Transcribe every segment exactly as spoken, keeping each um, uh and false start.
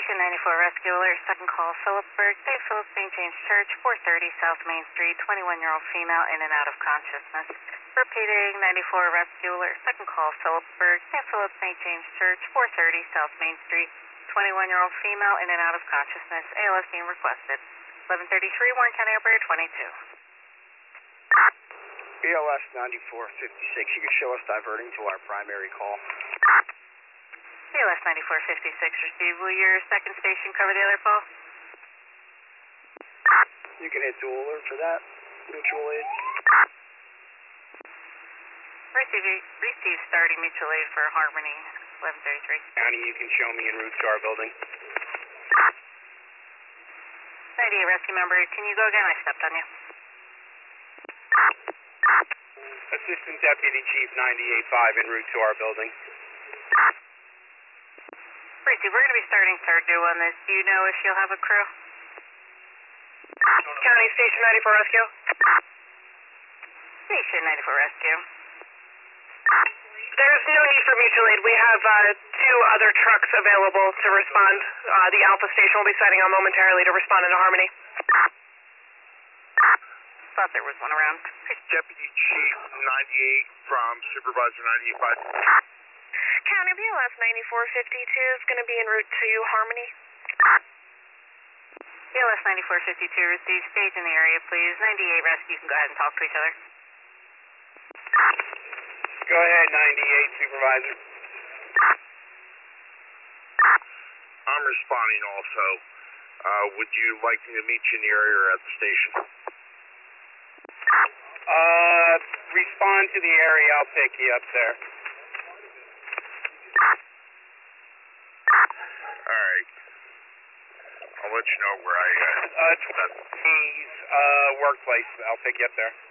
Station ninety-four Rescue Alert, second call, Phillipsburg, Saint Philip Saint James Church, four thirty South Main Street, twenty-one-year-old female in and out of consciousness. Repeating, ninety-four Rescue Alert, second call, Phillipsburg, Saint Philip Saint James Church, four thirty South Main Street, twenty-one-year-old female in and out of consciousness. A L S being requested. eleven thirty-three, Warren County Operator twenty-two. B L S ninety-four fifty-six, you can show us diverting to our primary call. B L S ninety-four fifty-six received. Will your second station cover the other call? You can hit dual alert for that. Mutual aid. Receive, receive starting mutual aid for Harmony, eleven thirty-three. County, you can show me en route to our building. ninety-eight rescue member, can you go again? I stepped on you. Assistant Deputy Chief ninety-eight five en route to our building. Receive, we're going to be starting third due on this. Do you know if you'll have a crew? County Station ninety-four Rescue. Station ninety-four Rescue. There's no need for mutual aid. We have uh, two other trucks available to respond. Uh, the Alpha Station will be signing on momentarily to respond into Harmony. Thought there was one around. Deputy Chief ninety-eight from Supervisor ninety-eight five. County B L S ninety-four fifty-two is going to be en route to Harmony. B L S ninety-four fifty-two received. Stage in the area, please. ninety-eight rescue, you can go ahead and talk to each other. Go ahead, ninety-eight, Supervisor. I'm responding also. Uh, would you like me to meet you in the area or at the station? Uh, respond to the area, I'll pick you up there. Alright. I'll let you know where I uh Uh, twenties, uh, workplace, I'll pick you up there.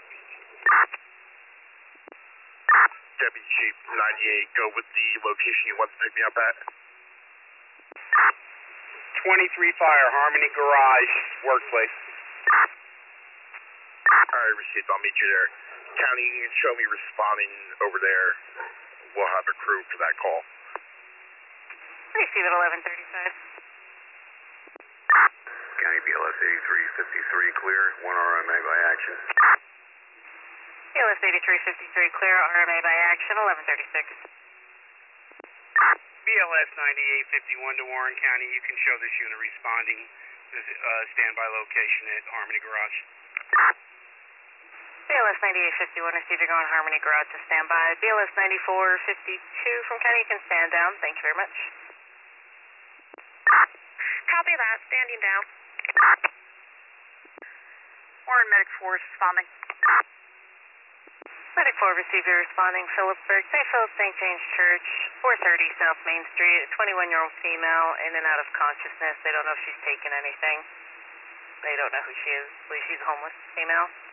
Deputy Chief ninety-eight, go with the location you want to pick me up at. twenty-three Fire, Harmony Garage, workplace. Alright, received. I'll meet you there. County, you can show me responding over there. We'll have a crew for that call. Receive at eleven thirty-five. County B L S eighty-three fifty-three clear. One R M A by action. B L S eighty-three fifty-three clear. R M A by action. eleven thirty-six. B L S ninety-eight fifty-one to Warren County, you can show this unit responding to uh, standby location at Harmony Garage. B L S ninety-eight fifty-one received. You're going Harmony Garage to standby. B L S ninety-four fifty-two from County, you can stand down. Thank you very much. Copy that. Standing down. Warren Medic four is responding. Medic four received. You're responding. Phillipsburg, Saint Philip Saint James Church, four thirty South Main Street. twenty-one-year-old female in and out of consciousness. They don't know if she's taken anything. They don't know who she is. I believe she's a homeless female.